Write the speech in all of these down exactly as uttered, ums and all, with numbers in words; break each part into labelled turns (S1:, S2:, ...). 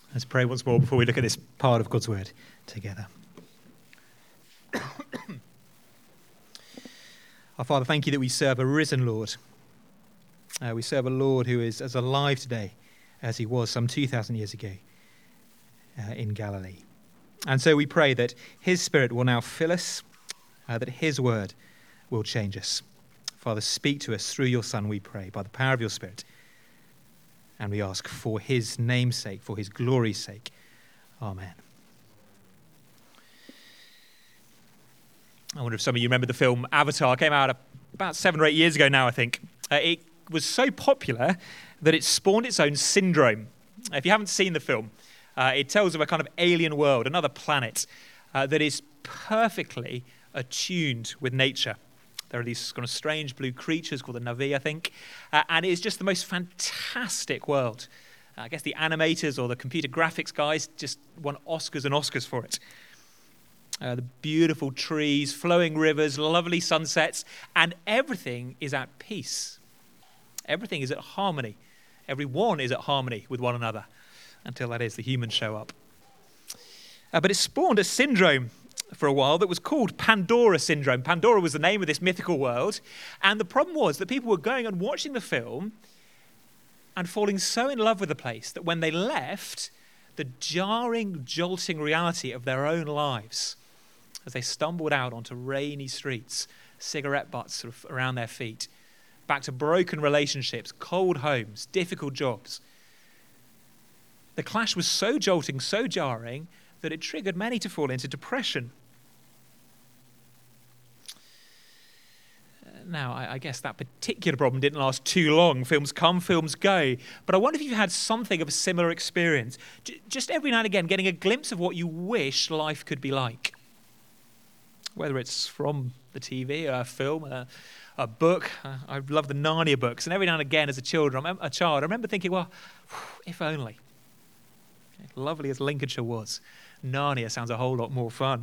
S1: Let's pray once more before we look at this part of God's word together. Our Father, thank you that we serve a risen Lord. Uh, we serve a Lord who is as alive today as he was some two thousand years ago uh, in Galilee. And so we pray that his Spirit will now fill us, uh, that his word will change us. Father, speak to us through your Son, we pray, by the power of your Spirit. And we ask for his name's sake, for his glory's sake. Amen. I wonder if some of you remember the film Avatar. It came out about seven or eight years ago now, I think. Uh, it was so popular that it spawned its own syndrome. If you haven't seen the film, uh, it tells of a kind of alien world, another planet uh, that is perfectly attuned with nature. There are these kind of strange blue creatures called the Na'vi, I think, uh, and it is just the most fantastic world. Uh, I guess the animators or the computer graphics guys just won Oscars and Oscars for it. Uh, the beautiful trees, flowing rivers, lovely sunsets, and everything is at peace. Everything is at harmony. Everyone is at harmony with one another, until that is, the humans show up. Uh, but it spawned a syndrome for a while that was called Pandora syndrome. Pandora was the name of this mythical world. And the problem was that people were going and watching the film and falling so in love with the place that when they left, the jarring, jolting reality of their own lives, as they stumbled out onto rainy streets, cigarette butts sort of around their feet, back to broken relationships, cold homes, difficult jobs. The clash was so jolting, so jarring, that it triggered many to fall into depression. Now, I, I guess that particular problem didn't last too long. Films come, films go. But I wonder if you've had something of a similar experience. J- just every now and again, getting a glimpse of what you wish life could be like. Whether it's from the T V, a film, a, a book. Uh, I love the Narnia books. And every now and again, as a child, I remember, a child, I remember thinking, well, if only. Lovely as Lincolnshire was, Narnia sounds a whole lot more fun.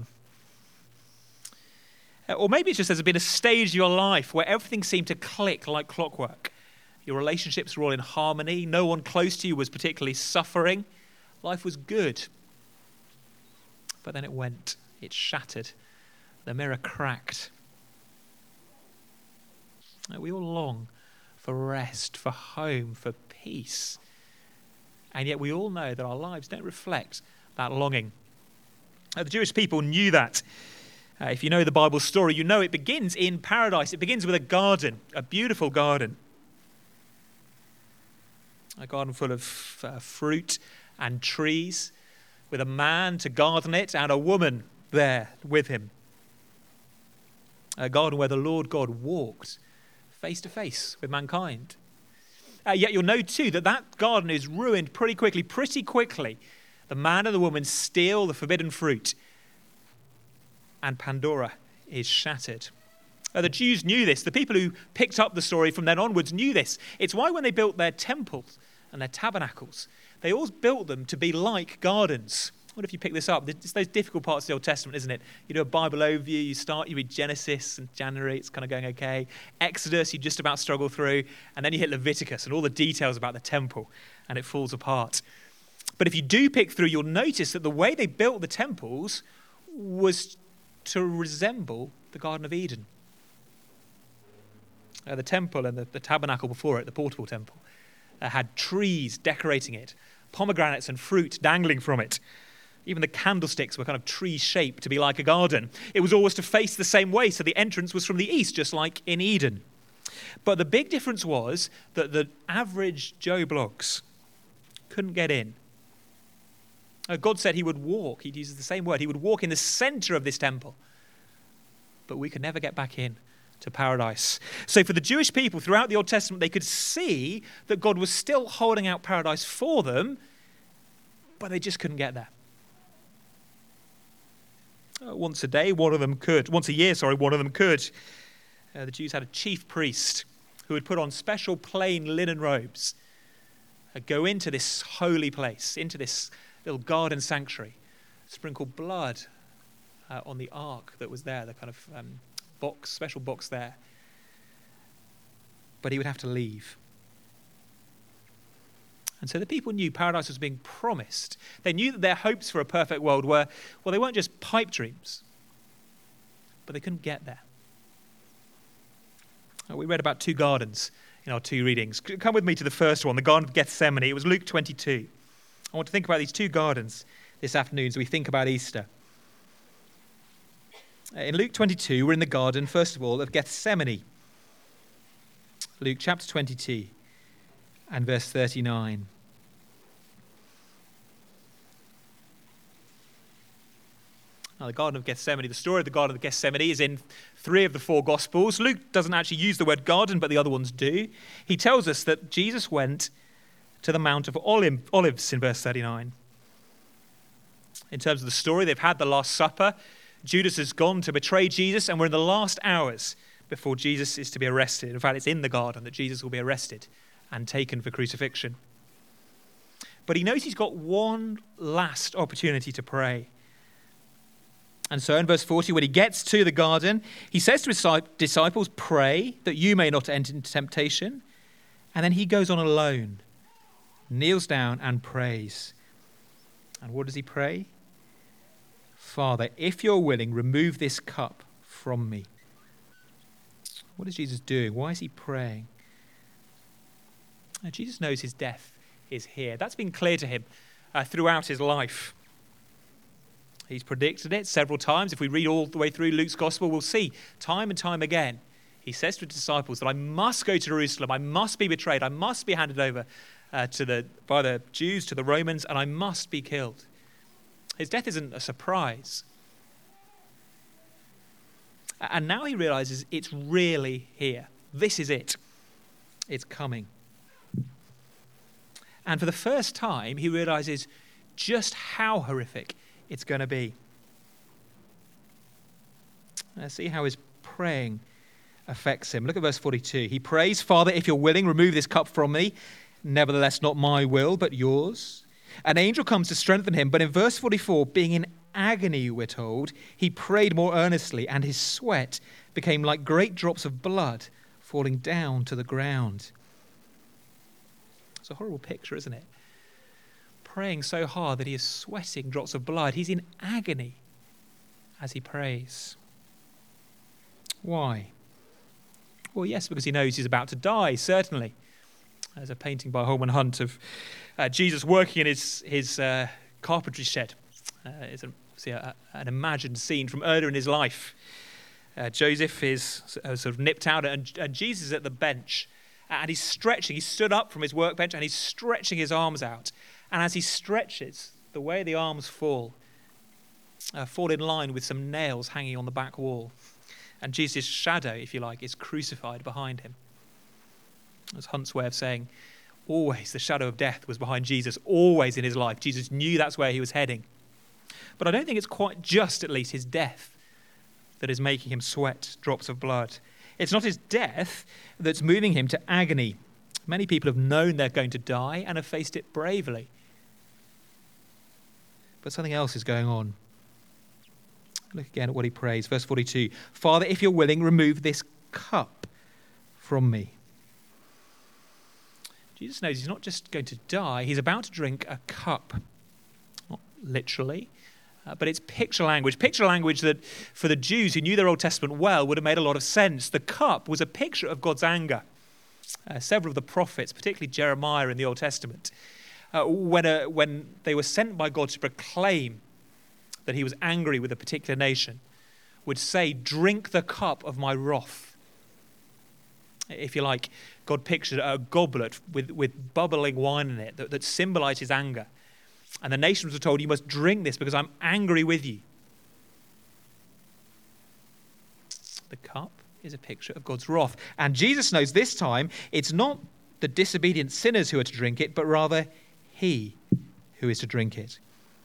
S1: Or maybe it's just there's been a stage of your life where everything seemed to click like clockwork. Your relationships were all in harmony. No one close to you was particularly suffering. Life was good. But then it went. It shattered. The mirror cracked. We all long for rest, for home, for peace. And yet we all know that our lives don't reflect that longing. Uh, the Jewish people knew that. Uh, if you know the Bible story, you know it begins in paradise. It begins with a garden, a beautiful garden. A garden full of uh, fruit and trees, with a man to garden it and a woman there with him. A garden where the Lord God walked face to face with mankind. Uh, yet you'll know too that that garden is ruined pretty quickly, pretty quickly. The man and the woman steal the forbidden fruit, and Pandora is shattered. Uh, the Jews knew this. The people who picked up the story from then onwards knew this. It's why when they built their temples and their tabernacles, they always built them to be like gardens. What if you pick this up? It's those difficult parts of the Old Testament, isn't it? You do a Bible overview, you start, you read Genesis and January, it's kind of going okay. Exodus, you just about struggle through. And then you hit Leviticus and all the details about the temple, and it falls apart. But if you do pick through, you'll notice that the way they built the temples was to resemble the Garden of Eden. Uh, the temple and the, the tabernacle before it, the portable temple, uh, had trees decorating it, pomegranates and fruit dangling from it. Even the candlesticks were kind of tree-shaped to be like a garden. It was always to face the same way, so the entrance was from the east, just like in Eden. But the big difference was that the average Joe Bloggs couldn't get in. Uh, God said he would walk, he uses the same word, he would walk in the center of this temple. But we could never get back in to paradise. So for the Jewish people throughout the Old Testament, they could see that God was still holding out paradise for them, but they just couldn't get there. Uh, once a day, one of them could. Once a year, sorry, one of them could. Uh, the Jews had a chief priest who would put on special plain linen robes, uh, go into this holy place, into this little garden sanctuary, sprinkle blood uh, on the ark that was there, the kind of um, box, special box there. But he would have to leave. And so the people knew paradise was being promised. They knew that their hopes for a perfect world were, well, they weren't just pipe dreams, but they couldn't get there. We read about two gardens in our two readings. Come with me to the first one, the Garden of Gethsemane. It was Luke twenty-two. I want to think about these two gardens this afternoon as we think about Easter. In Luke twenty-two, we're in the garden, first of all, of Gethsemane. Luke chapter twenty-two and verse thirty-nine. Now, the Garden of Gethsemane, the story of the Garden of Gethsemane is in three of the four Gospels. Luke doesn't actually use the word garden, but the other ones do. He tells us that Jesus went to the Mount of Olives in verse thirty-nine. In terms of the story, they've had the Last Supper. Judas has gone to betray Jesus, and we're in the last hours before Jesus is to be arrested. In fact, it's in the garden that Jesus will be arrested and taken for crucifixion. But he knows he's got one last opportunity to pray. And so in verse forty, when he gets to the garden, he says to his disciples, pray that you may not enter into temptation. And then he goes on alone, kneels down and prays. And what does he pray? Father, if you're willing, remove this cup from me. What is Jesus doing? Why is he praying? Now, Jesus knows his death is here. That's been clear to him uh, throughout his life. He's predicted it several times. If we read all the way through Luke's gospel, we'll see time and time again, he says to his disciples that I must go to Jerusalem, I must be betrayed, I must be handed over uh, to the by the Jews, to the Romans, and I must be killed. His death isn't a surprise. And now he realizes it's really here. This is it. It's coming. And for the first time, he realizes just how horrific it's going to be. Let's see how his praying affects him. Look at verse forty-two. He prays, Father, if you're willing, remove this cup from me. Nevertheless, not my will, but yours. An angel comes to strengthen him. But in verse forty-four, being in agony, we're told, he prayed more earnestly, and his sweat became like great drops of blood falling down to the ground. It's a horrible picture, isn't it? Praying so hard that he is sweating drops of blood. He's in agony as he prays. Why? Well, yes, because he knows he's about to die, certainly. There's a painting by Holman Hunt of uh, Jesus working in his, his uh, carpentry shed. Uh, it's a, obviously a, an imagined scene from earlier in his life. Uh, Joseph is uh, sort of nipped out, and, and Jesus is at the bench. And he's stretching. He stood up from his workbench, and he's stretching his arms out. And as he stretches, the way the arms fall, uh, fall in line with some nails hanging on the back wall. And Jesus' shadow, if you like, is crucified behind him. That's Hunt's way of saying, always the shadow of death was behind Jesus, always in his life. Jesus knew that's where he was heading. But I don't think it's quite just, at least, his death that is making him sweat drops of blood. It's not his death that's moving him to agony. Many people have known they're going to die and have faced it bravely. But something else is going on. Look again at what he prays. Verse forty-two. Father, if you're willing, remove this cup from me. Jesus knows he's not just going to die, he's about to drink a cup. Not literally, uh, but it's picture language. Picture language that for the Jews who knew their Old Testament well would have made a lot of sense. The cup was a picture of God's anger. Uh, several of the prophets, particularly Jeremiah in the Old Testament, uh, when, uh, when they were sent by God to proclaim that he was angry with a particular nation, would say, drink the cup of my wrath. If you like, God pictured a goblet with, with bubbling wine in it that, that symbolized his anger. And the nations were told, you must drink this because I'm angry with you. The cup is a picture of God's wrath. And Jesus knows this time it's not the disobedient sinners who are to drink it, but rather he who is to drink it.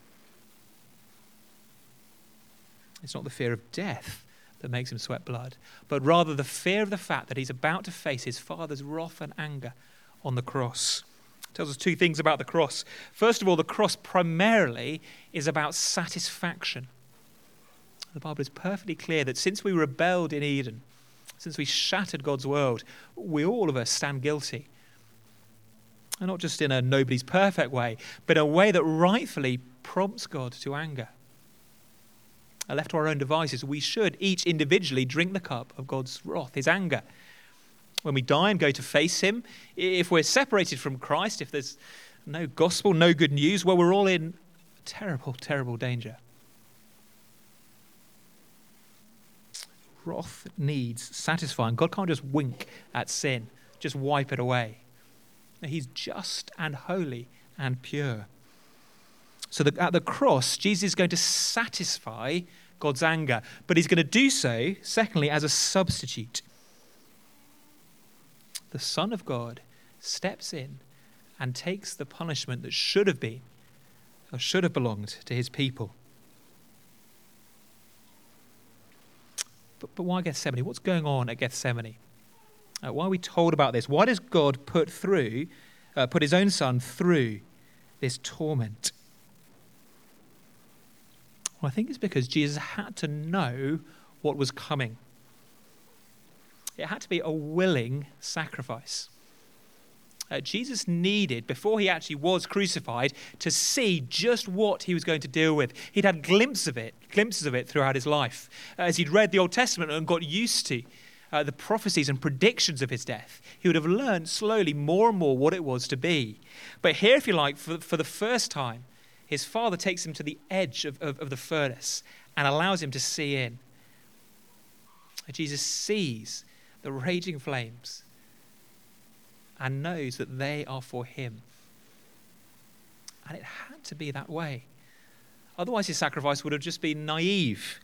S1: It's not the fear of death that makes him sweat blood, but rather the fear of the fact that he's about to face his Father's wrath and anger on the cross. It tells us two things about the cross. First of all, the cross primarily is about satisfaction. The Bible is perfectly clear that since we rebelled in Eden, since we shattered God's world, we all of us stand guilty. And not just in a nobody's perfect way, but a way that rightfully prompts God to anger. And left to our own devices, we should each individually drink the cup of God's wrath, his anger. When we die and go to face him, if we're separated from Christ, if there's no gospel, no good news, well, we're all in terrible, terrible danger. Wrath needs satisfying. God can't just wink at sin, just wipe it away. He's just and holy and pure. So the, at the cross, Jesus is going to satisfy God's anger, but he's going to do so, secondly, as a substitute. The Son of God steps in and takes the punishment that should have been, or should have belonged to his people. But, but why Gethsemane? What's going on at Gethsemane? Uh, why are we told about this? Why does God put through, uh, put his own Son through this torment? Well, I think it's because Jesus had to know what was coming. It had to be a willing sacrifice. Uh, Jesus needed, before he actually was crucified, to see just what he was going to deal with. He'd had glimpses of it, glimpses of it throughout his life. Uh, as he'd read the Old Testament and got used to uh, the prophecies and predictions of his death, he would have learned slowly more and more what it was to be. But here, if you like, for, for the first time, his Father takes him to the edge of, of, of the furnace and allows him to see in. Jesus sees the raging flames and knows that they are for him. And it had to be that way. Otherwise, his sacrifice would have just been naive.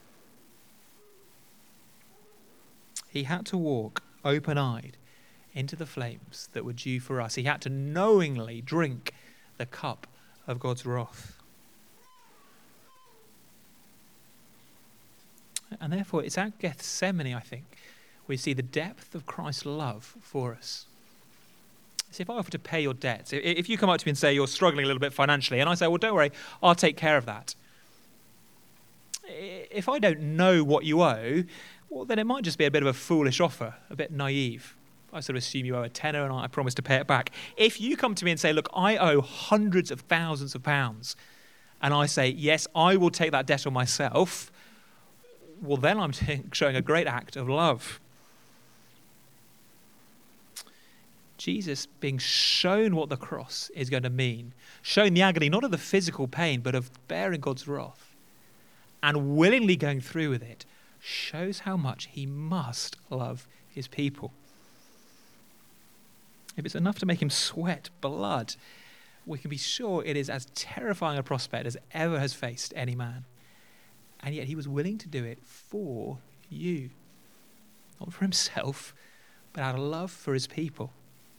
S1: He had to walk open-eyed into the flames that were due for us. He had to knowingly drink the cup of God's wrath. And therefore, it's at Gethsemane, I think, we see the depth of Christ's love for us. So if I offer to pay your debts, if you come up to me and say you're struggling a little bit financially, and I say, well, don't worry, I'll take care of that. If I don't know what you owe, well, then it might just be a bit of a foolish offer, a bit naive. I sort of assume you owe a tenner and I promise to pay it back. If you come to me and say, look, I owe hundreds of thousands of pounds, and I say, yes, I will take that debt on myself, well, then I'm showing a great act of love. Jesus being shown what the cross is going to mean, shown the agony, not of the physical pain, but of bearing God's wrath, and willingly going through with it, shows how much he must love his people. If it's enough to make him sweat blood, we can be sure it is as terrifying a prospect as ever has faced any man. And yet he was willing to do it for you. Not for himself, but out of love for his people.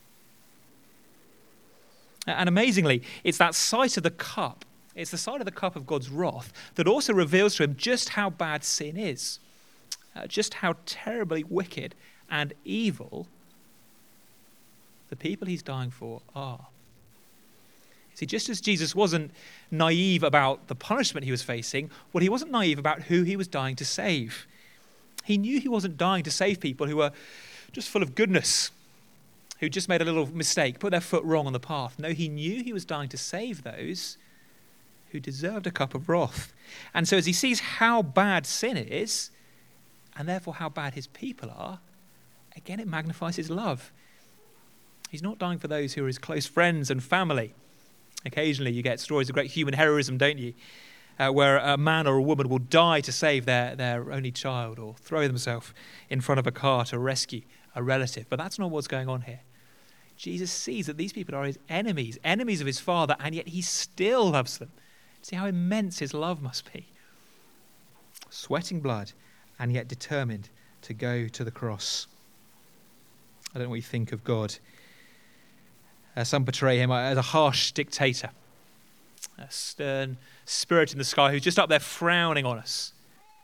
S1: And amazingly, it's that sight of the cup, it's the sight of the cup of God's wrath that also reveals to him just how bad sin is, uh, just how terribly wicked and evil the people he's dying for are. See, just as Jesus wasn't naive about the punishment he was facing, well, he wasn't naive about who he was dying to save. He knew he wasn't dying to save people who were just full of goodness, who just made a little mistake, put their foot wrong on the path. No, he knew he was dying to save those who deserved a cup of wrath. And so as he sees how bad sin is, and therefore how bad his people are, again, it magnifies his love. He's not dying for those who are his close friends and family. Occasionally you get stories of great human heroism, don't you? Uh, where a man or a woman will die to save their, their only child or throw themselves in front of a car to rescue a relative. But that's not what's going on here. Jesus sees that these people are his enemies, enemies of his Father, and yet he still loves them. See how immense his love must be. Sweating blood and yet determined to go to the cross. I don't know what you think of God. Uh, some portray him as a harsh dictator, a stern spirit in the sky who's just up there frowning on us.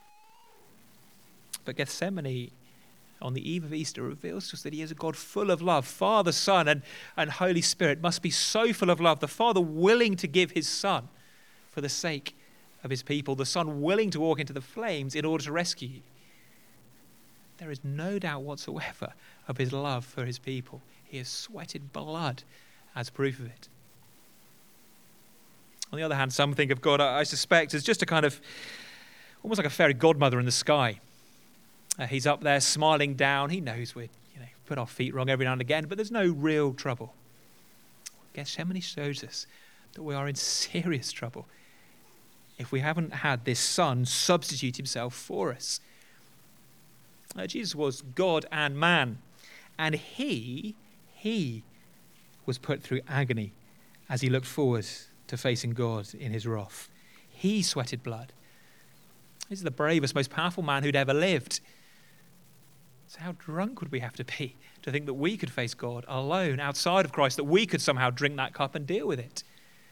S1: But Gethsemane, on the eve of Easter, reveals to us that he is a God full of love. Father, Son, and, and Holy Spirit must be so full of love. The Father willing to give his Son for the sake of his people. The Son willing to walk into the flames in order to rescue you. There is no doubt whatsoever of his love for his people. He has sweated blood as proof of it. On the other hand, some think of God, I suspect, as just a kind of, almost like a fairy godmother in the sky. Uh, he's up there smiling down. He knows we you know, put our feet wrong every now and again, but there's no real trouble. Gethsemane shows us that we are in serious trouble if we haven't had this Son substitute himself for us. Uh, Jesus was God and man, and he, he was put through agony as he looked forward to facing God in his wrath. He sweated blood. This is the bravest, most powerful man who'd ever lived. So how drunk would we have to be to think that we could face God alone, outside of Christ, that we could somehow drink that cup and deal with it?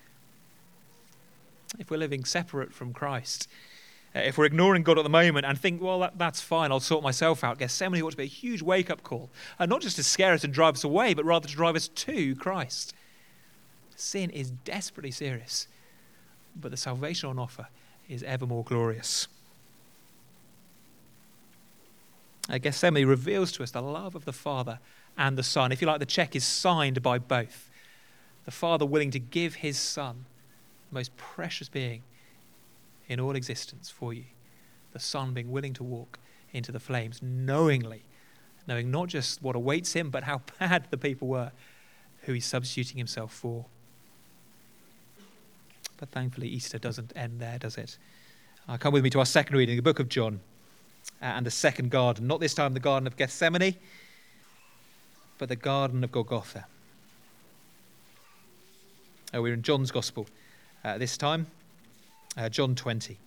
S1: If we're living separate from Christ, uh, if we're ignoring God at the moment and think, well, that, that's fine, I'll sort myself out, Gethsemane ought to be a huge wake-up call, and not just to scare us and drive us away, but rather to drive us to Christ. Sin is desperately serious, but the salvation on offer is ever more glorious. Uh, Gethsemane reveals to us the love of the Father and the Son. If you like, the check is signed by both. The Father willing to give his Son, the most precious being in all existence, for you. The Son being willing to walk into the flames knowingly, knowing not just what awaits him, but how bad the people were who he's substituting himself for. But thankfully, Easter doesn't end there, does it? Uh, come with me to our second reading, the book of John, uh, and the second garden. Not this time the Garden of Gethsemane, but the Garden of Golgotha. Uh, we're in John's Gospel uh, this time, uh, John twenty.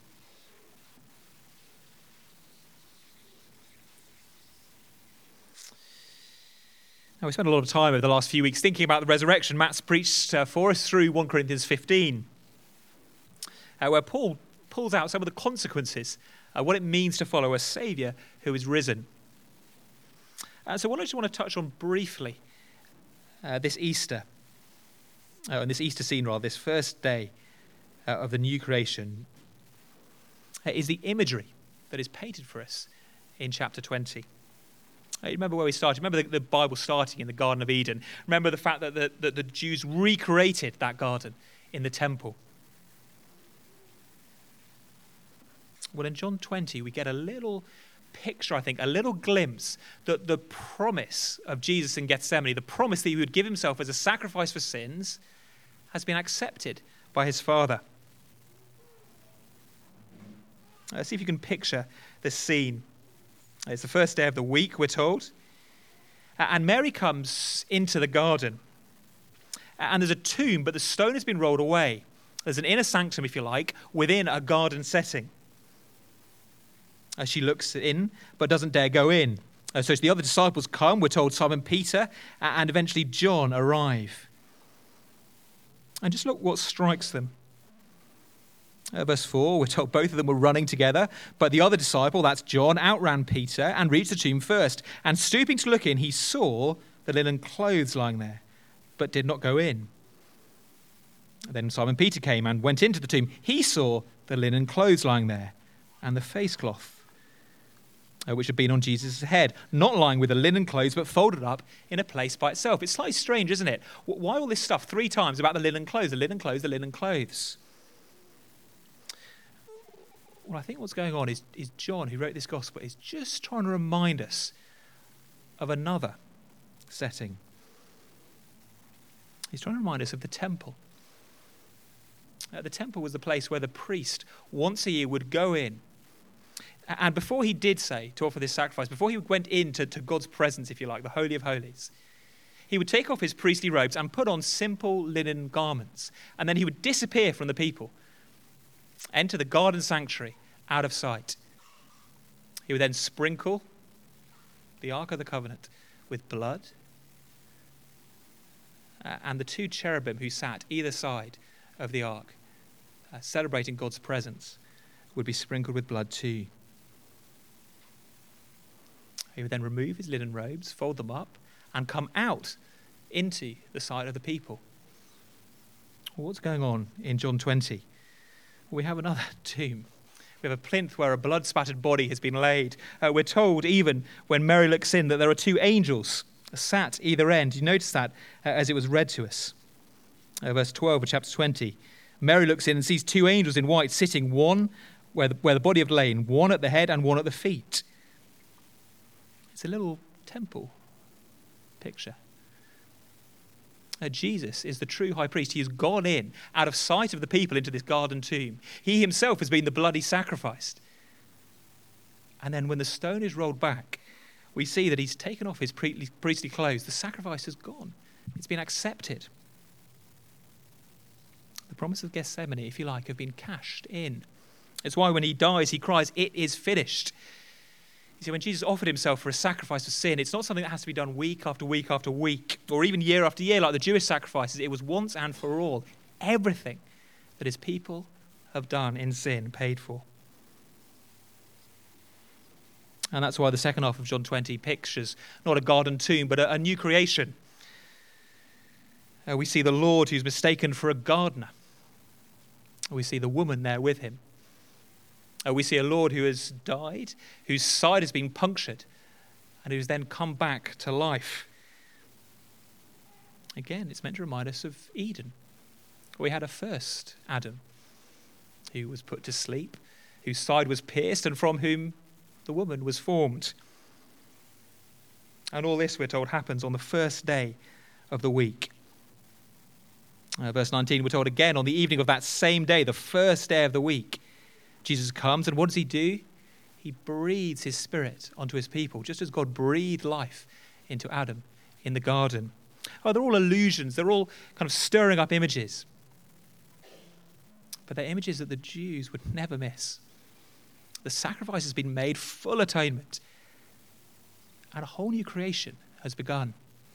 S1: Now, we spent a lot of time over the last few weeks thinking about the resurrection. Matt's preached uh, for us through First Corinthians fifteen, uh, where Paul pulls out some of the consequences, uh, what it means to follow a Saviour who is risen. Uh, so what I just want to touch on briefly uh, this Easter, uh, and this Easter scene rather, this first day uh, of the new creation, uh, is the imagery that is painted for us in chapter twenty. Uh, remember where we started? Remember the, the Bible starting in the Garden of Eden. Remember the fact that the, that the Jews recreated that garden in the temple. Well, in John twenty, we get a little picture, I think, a little glimpse that the promise of Jesus in Gethsemane, the promise that he would give himself as a sacrifice for sins, has been accepted by his Father. Uh, see if you can picture this scene. It's the first day of the week, we're told. And Mary comes into the garden. And there's a tomb, but the stone has been rolled away. There's an inner sanctum, if you like, within a garden setting. As she looks in, but doesn't dare go in. Uh, so the other disciples come, we're told Simon Peter, and eventually John arrive. And just look what strikes them. Uh, verse four, we're told both of them were running together, but the other disciple, that's John, outran Peter and reached the tomb first. And stooping to look in, he saw the linen clothes lying there, but did not go in. Then Simon Peter came and went into the tomb. He saw the linen clothes lying there, and the face cloth, uh, which had been on Jesus' head, not lying with the linen clothes, but folded up in a place by itself. It's slightly strange, isn't it? Why all this stuff three times about the linen clothes, the linen clothes, the linen clothes? Well, I think what's going on is, is John, who wrote this gospel, is just trying to remind us of another setting. He's trying to remind us of the temple. Uh, the temple was the place where the priest once a year would go in. And before he did say to offer this sacrifice, before he went into to God's presence, if you like, the Holy of Holies, he would take off his priestly robes and put on simple linen garments. And then he would disappear from the people, enter the garden sanctuary out of sight. He would then sprinkle the Ark of the Covenant with blood, uh, and the two cherubim who sat either side of the Ark, uh, celebrating God's presence, would be sprinkled with blood too. He would then remove his linen robes, fold them up, and come out into the sight of the people. Well, what's going on in John twenty? We have another tomb. We have a plinth where a blood-spattered body has been laid. Uh, we're told, even when Mary looks in, that there are two angels sat either end. You notice that uh, as it was read to us. Uh, verse twelve of chapter twenty. Mary looks in and sees two angels in white sitting, one where the, where the body had lain, one at the head and one at the feet. It's a little temple picture. Uh, Jesus is the true high priest. He has gone in, out of sight of the people, into this garden tomb. He himself has been the bloody sacrificed. And then when the stone is rolled back, we see that he's taken off his priestly clothes. The sacrifice has gone. It's been accepted. The promise of Gethsemane, if you like, have been cashed in. It's why when he dies, he cries, "It is finished." You see, when Jesus offered himself for a sacrifice for sin, it's not something that has to be done week after week after week, or even year after year like the Jewish sacrifices. It was once and for all. Everything that his people have done in sin paid for. And that's why the second half of John twenty pictures not a garden tomb, but a, a new creation. Uh, we see the Lord who's mistaken for a gardener. We see the woman there with him. Uh, we see a Lord who has died, whose side has been punctured, and who's then come back to life. Again, it's meant to remind us of Eden. We had a first Adam who was put to sleep, whose side was pierced, and from whom the woman was formed. And all this, we're told, happens on the first day of the week. Uh, verse nineteen, we're told again, on the evening of that same day, the first day of the week, Jesus comes, and what does he do? He breathes his spirit onto his people, just as God breathed life into Adam in the garden. Oh, they're all illusions. They're all kind of stirring up images. But they're images that the Jews would never miss. The sacrifice has been made, full atonement, and a whole new creation has begun.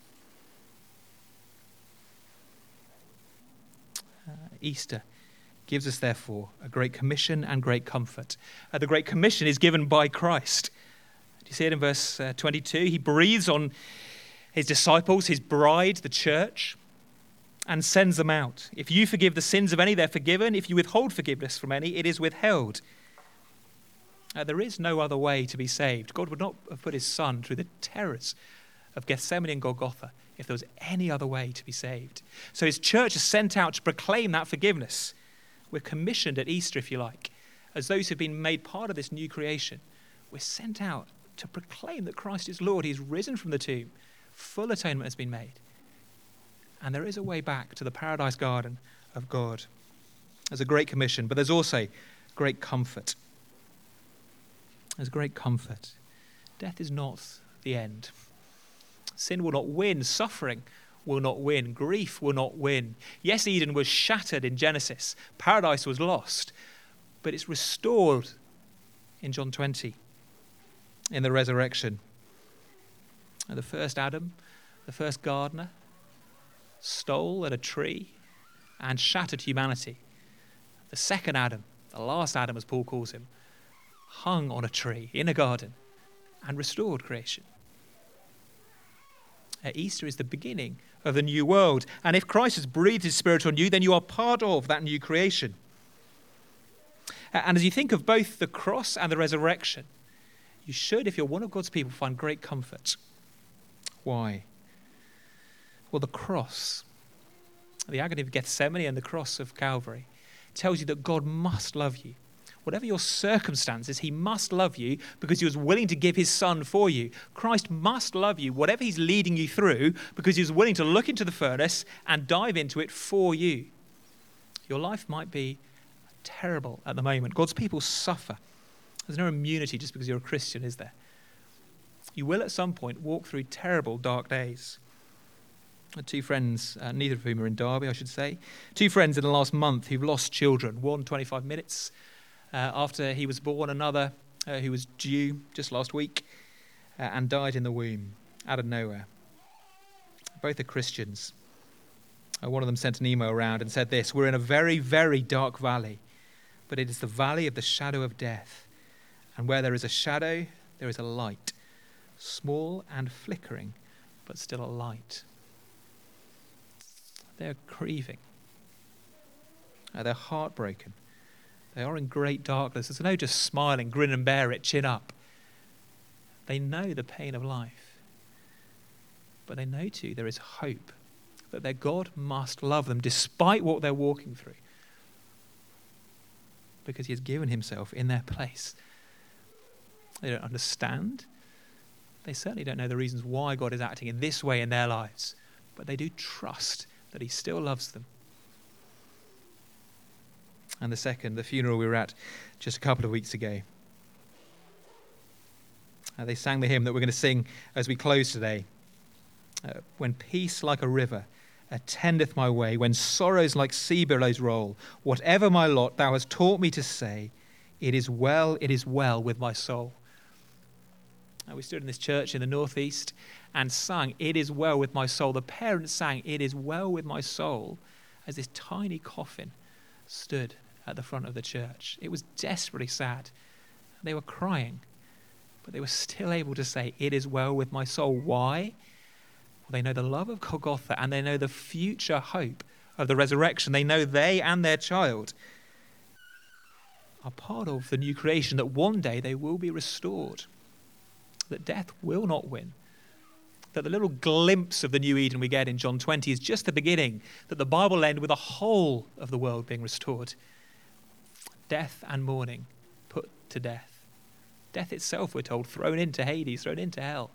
S1: Uh, Easter gives us, therefore, a great commission and great comfort. Uh, the great commission is given by Christ. Do you see it in verse uh, twenty-two? He breathes on his disciples, his bride, the church, and sends them out. If you forgive the sins of any, they're forgiven. If you withhold forgiveness from any, it is withheld. Uh, there is no other way to be saved. God would not have put his son through the terrors of Gethsemane and Golgotha if there was any other way to be saved. So his church is sent out to proclaim that forgiveness. We're commissioned at Easter, if you like, as those who've been made part of this new creation. We're sent out to proclaim that Christ is Lord. He's risen from the tomb. Full atonement has been made. And there is a way back to the paradise garden of God. There's a great commission, but there's also great comfort. There's great comfort. Death is not the end. Sin will not win. Suffering will not win. Grief will not win. Yes, Eden was shattered in Genesis. Paradise was lost. But it's restored in John twenty, in the resurrection. And the first Adam, the first gardener, stole at a tree and shattered humanity. The second Adam, the last Adam as Paul calls him, hung on a tree in a garden and restored creation. Easter is the beginning of the new world. And if Christ has breathed his spirit on you, then you are part of that new creation. And as you think of both the cross and the resurrection, you should, if you're one of God's people, find great comfort. Why? Well, the cross, the agony of Gethsemane and the cross of Calvary, tells you that God must love you. Whatever your circumstances, he must love you because he was willing to give his son for you. Christ must love you, whatever he's leading you through, because he was willing to look into the furnace and dive into it for you. Your life might be terrible at the moment. God's people suffer. There's no immunity just because you're a Christian, is there? You will at some point walk through terrible, dark days. Two friends, uh, neither of whom are in Derby, I should say. Two friends in the last month who've lost children. One, twenty-five minutes uh, after he was born. Another uh, who was due just last week uh, and died in the womb out of nowhere. Both are Christians. Uh, one of them sent an email around and said this: "We're in a very, very dark valley, but it is the valley of the shadow of death. And where there is a shadow, there is a light. Small and flickering, but still a light." They're grieving. Uh, they're heartbroken. They are in great darkness. There's no just smiling, grin and bear it, chin up. They know the pain of life. But they know too there is hope. that their God must love them despite what they're walking through, because he has given himself in their place. They don't understand. They certainly don't know the reasons why God is acting in this way in their lives, but they do trust that he still loves them. And the second, the funeral we were at just a couple of weeks ago. Uh, they sang the hymn that we're going to sing as we close today. Uh, when peace like a river attendeth my way, when sorrows like sea billows roll, whatever my lot thou hast taught me to say, it is well, it is well with my soul. Uh, we stood in this church in the northeast and sang, it is well with my soul. The parents sang, it is well with my soul, as this tiny coffin stood at the front of the church. It was desperately sad. They were crying, but they were still able to say, it is well with my soul. Why? Well, they know the love of Golgotha, and they know the future hope of the resurrection. They know they and their child are part of the new creation, that one day they will be restored, that death will not win, that the little glimpse of the new Eden we get in John twenty is just the beginning, that the Bible will end with the whole of the world being restored. Death and mourning put to death. Death itself, we're told, thrown into Hades, thrown into hell.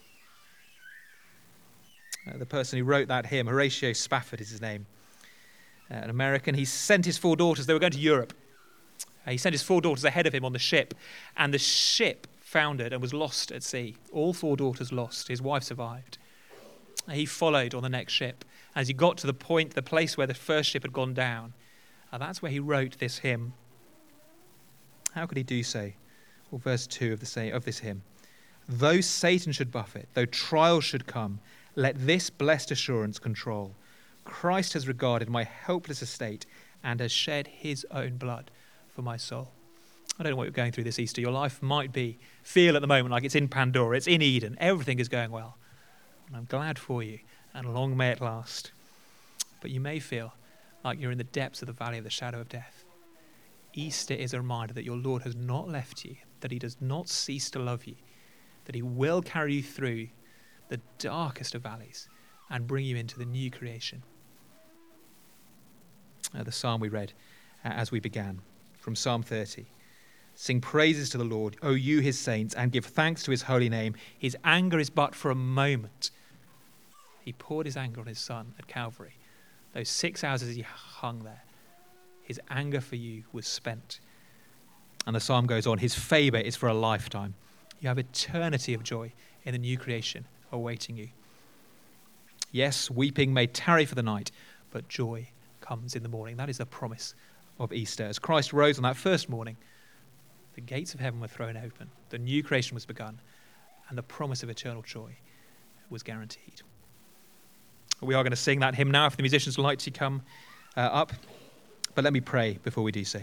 S1: Uh, the person who wrote that hymn, Horatio Spafford is his name, uh, an American. He sent his four daughters, they were going to Europe. Uh, he sent his four daughters ahead of him on the ship, and the ship foundered and was lost at sea. All four daughters lost. His wife survived. Uh, he followed on the next ship. As he got to the point, the place where the first ship had gone down, uh, that's where he wrote this hymn. How could he do so? Well, verse two of, the say, of this hymn. Though Satan should buffet, though trials should come, let this blessed assurance control. Christ has regarded my helpless estate and has shed his own blood for my soul. I don't know what you're going through this Easter. Your life might be, feel at the moment like it's in Pandora, it's in Eden. Everything is going well. And I'm glad for you, and long may it last. But you may feel like you're in the depths of the valley of the shadow of death. Easter is a reminder that your Lord has not left you, that he does not cease to love you, that he will carry you through the darkest of valleys and bring you into the new creation. Uh, the psalm we read uh, as we began, from Psalm thirty. Sing praises to the Lord, O you his saints, and give thanks to his holy name. His anger is but for a moment. He poured his anger on his son at Calvary. Those six hours as he hung there, his anger for you was spent. And the psalm goes on, his favour is for a lifetime. You have eternity of joy in the new creation awaiting you. Yes, weeping may tarry for the night, but joy comes in the morning. That is the promise of Easter. As Christ rose on that first morning, the gates of heaven were thrown open, the new creation was begun, and the promise of eternal joy was guaranteed. We are going to sing that hymn now. If the musicians would like to come uh, up, but let me pray before we do so.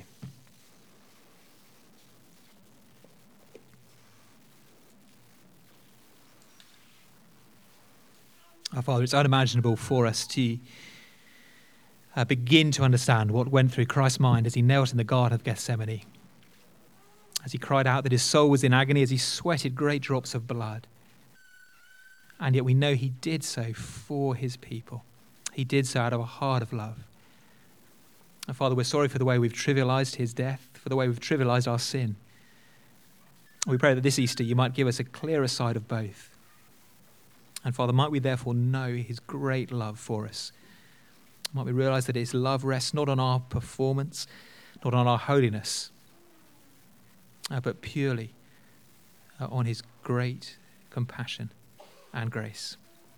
S1: Our Father, it's unimaginable for us to uh, begin to understand what went through Christ's mind as he knelt in the Garden of Gethsemane, as he cried out that his soul was in agony, as he sweated great drops of blood. And yet we know he did so for his people. He did so out of a heart of love. And Father, we're sorry for the way we've trivialized his death, for the way we've trivialized our sin. We pray that this Easter you might give us a clearer side of both. And Father, might we therefore know his great love for us. Might we realize that his love rests not on our performance, not on our holiness, uh, but purely uh, on his great compassion and grace.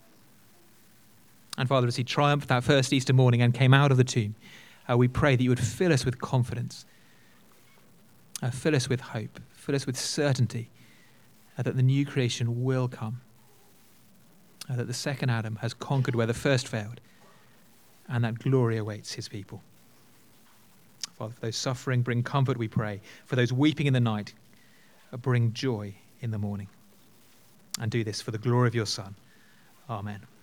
S1: And Father, as he triumphed that first Easter morning and came out of the tomb, uh, we pray that you would fill us with confidence, uh, fill us with hope, fill us with certainty uh, that the new creation will come. Uh, that the second Adam has conquered where the first failed, and that glory awaits his people. Father, for those suffering, bring comfort, we pray. For those weeping in the night, uh, bring joy in the morning. And do this for the glory of your Son. Amen.